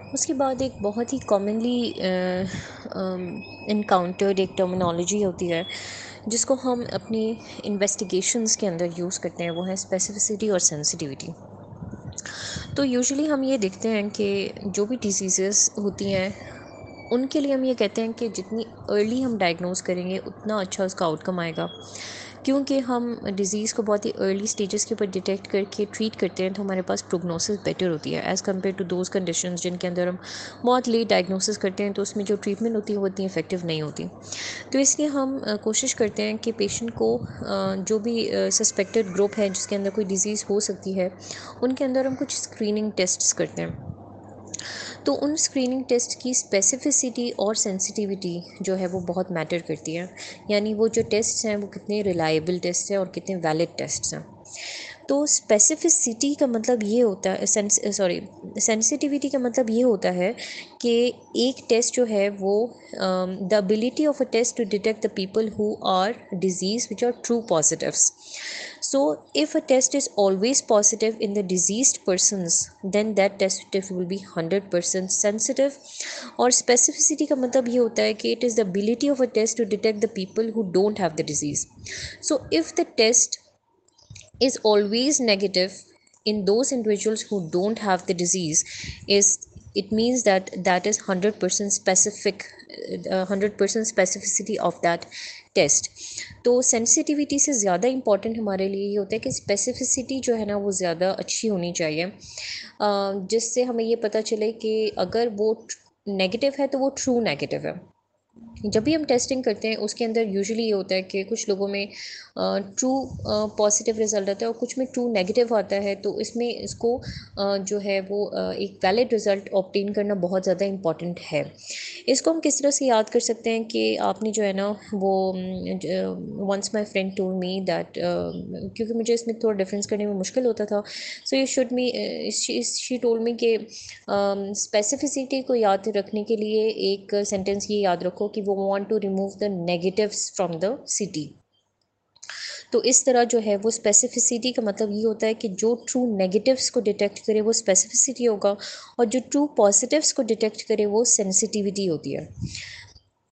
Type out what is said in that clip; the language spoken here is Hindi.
उसके बाद एक बहुत ही कॉमनली इनकाउंटर्ड एक टर्मिनोलॉजी होती है जिसको हम अपनी इन्वेस्टिगेशंस के अंदर यूज़ करते हैं, वो है स्पेसिफिसिटी और सेंसिटिविटी। तो यूजुअली हम ये देखते हैं कि जो भी डिजीज़ेस होती हैं उनके लिए हम ये कहते हैं कि जितनी अर्ली हम डायग्नोज करेंगे उतना अच्छा उसका आउटकम आएगा, क्योंकि हम डिज़ीज़ को बहुत ही अर्ली स्टेजेस के ऊपर डिटेक्ट करके ट्रीट करते हैं तो हमारे पास प्रोग्नोसिस बेटर होती है as compared to those conditions जिनके अंदर हम बहुत लेट डायग्नोसिस करते हैं तो उसमें जो ट्रीटमेंट होती है वो इतनी इफेक्टिव नहीं होती। तो इसलिए हम कोशिश करते हैं कि पेशेंट को जो भी सस्पेक्टेड ग्रुप है जिसके अंदर कोई डिज़ीज़ हो सकती है उनके अंदर हम कुछ स्क्रीनिंग टेस्ट्स करते हैं। तो उन स्क्रीनिंग टेस्ट की स्पेसिफिसिटी और सेंसिटिविटी जो है वो बहुत मैटर करती है, यानी वो जो टेस्ट हैं वो कितने रिलायबल टेस्ट हैं और कितने वैलिड टेस्ट हैं। तो स्पेसिफिसिटी का मतलब ये होता है, सेंसिटिविटी का मतलब ये होता है कि एक टेस्ट जो है वो the ability of a test to detect the people who are disease which are true positives. So, if a test is always positive in the diseased persons, then that test will be 100% sensitive. और specificity का मतलब ये होता है कि it is the ability of a test to detect the people who don't have the disease. So, if the test is always negative in those individuals who don't have the disease, is it means that that is 100% specific, 100% specificity of that test. तो सेंसिटिविटी से ज़्यादा इम्पॉर्टेंट हमारे लिए ये होता है कि स्पेसिफिसिटी जो है ना वो ज़्यादा अच्छी होनी चाहिए, जिससे हमें ये पता चले कि अगर वो नेगेटिव है तो वो ट्रू नेगेटिव है। जब भी हम टेस्टिंग करते हैं उसके अंदर यूजुअली ये होता है कि कुछ लोगों में ट्रू पॉजिटिव रिजल्ट आता है और कुछ में ट्रू नेगेटिव आता है, तो इसमें इसको जो है वो एक वैलिड रिज़ल्ट ऑब्टेन करना बहुत ज़्यादा इम्पॉर्टेंट है। इसको हम किस तरह से याद कर सकते हैं कि आपने जो है ना वो once my friend told me that, क्योंकि मुझे इसमें थोड़ा डिफरेंस करने में मुश्किल होता था, so you should me she told me कि स्पेसिफिसिटी को याद रखने के लिए एक सेंटेंस ये याद रखो कि वो want to remove the negatives from the city. तो इस तरह जो है वो स्पेसिफिसिटी का मतलब ये होता है कि जो ट्रू नेगेटिव्स को डिटेक्ट करे वो स्पेसिफिसिटी होगा और जो ट्रू पॉजिटिव्स को डिटेक्ट करे वो सेंसिटिविटी होती है।